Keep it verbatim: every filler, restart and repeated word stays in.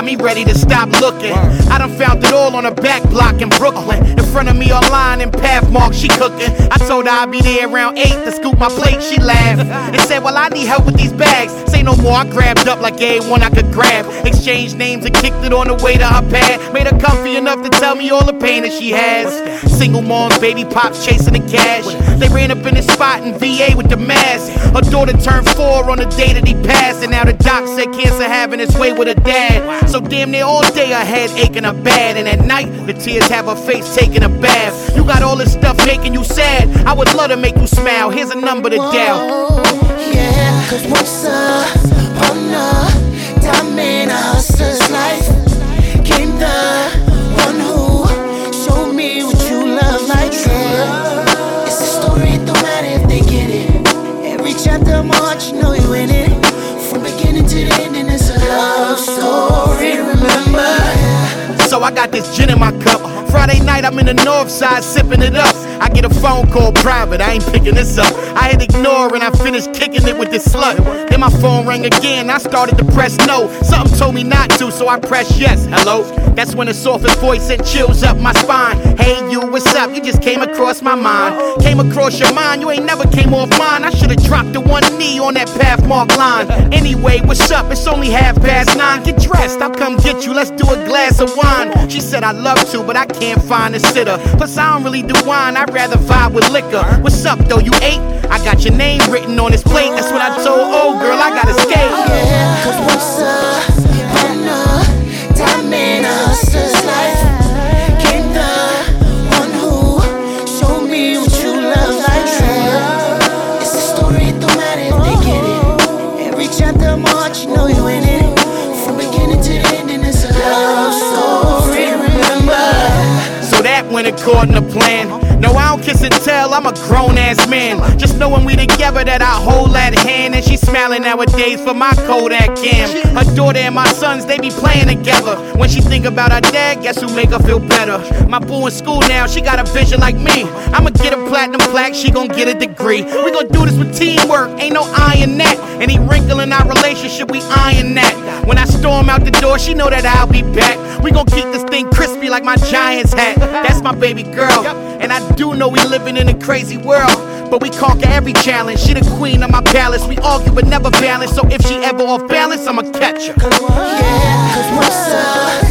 got me ready to stop looking. I done found it all on a back block in Brooklyn. In front of me online in Pathmark, she cooking. I told her I'd be there around eight to scoop my plate. She laughed and said, well, I need help with these bags. Say no more, I grabbed up like everyone I could grab. Exchanged names and kicked it on the way to her pad. Made her comfy enough to tell me all the pain that she has. Single moms, baby pops chasing the cash. They ran up in the spot in V A with the mask. Her daughter turned four on the day that he passed, and now the doc said cancer having its way with her dad. So damn near all day her head aching her bad, and at night the tears have her face taking a bath. You got all this stuff making you sad. I would love to make you smile. Here's a number to dial. Yeah, cause once upon a time in a hustler's life came the one who showed me what you love like that. It's a story, it don't matter if they get it. Every chapter march, you know you in it. From beginning to the ending, it's a love story, remember. So I got this gin in my cup. Friday night, I'm in the north side sipping it up. I get a phone call private, I ain't picking this up. I hit ignore and I finished kicking it with this slut. Then my phone rang again, I started to press no. Something told me not to, so I pressed yes. Hello? That's when the softest voice sent chills up my spine. Hey you, what's up? You just came across my mind. Came across your mind, you ain't never came off mine. I should've dropped the one knee on that Pathmark line. Anyway, what's up? It's only half past nine. Get dressed, I'll come get you, let's do a glass of wine. She said I'd love to, but I can't find a sitter. Plus I don't really do wine, I'd rather vibe with liquor. What's up though, you ate? I got your name written on this plate. That's what I told old girl, I gotta skate. Yeah, cause what's up? When a time in a hustler's life came the one who showed me what you love like that. It's a story, it don't matter if they get it. Every chapter march, you know you in it. From beginning to the ending, it's a love story, remember. So that went according to plan. No, I don't kiss and tell, I'm a grown-ass man. Just knowing we together that I hold that hand. And she smiling nowadays for my Kodak cam. Her daughter and my sons, they be playing together. When she think about her dad, guess who make her feel better? My boo in school now, she got a vision like me. I'ma get a platinum plaque, she gon' get a degree. We gon' do this with teamwork, ain't no iron that. Any wrinkle in our relationship, we iron that. When I storm out the door, she know that I'll be back. We gon' keep this thing crispy like my Giants hat. That's my baby girl, and I do know we living in a crazy world, but we conquer every challenge. She the queen of my palace. We argue but never balance, so if she ever off balance, I'ma catch her. Yeah, cause what's up?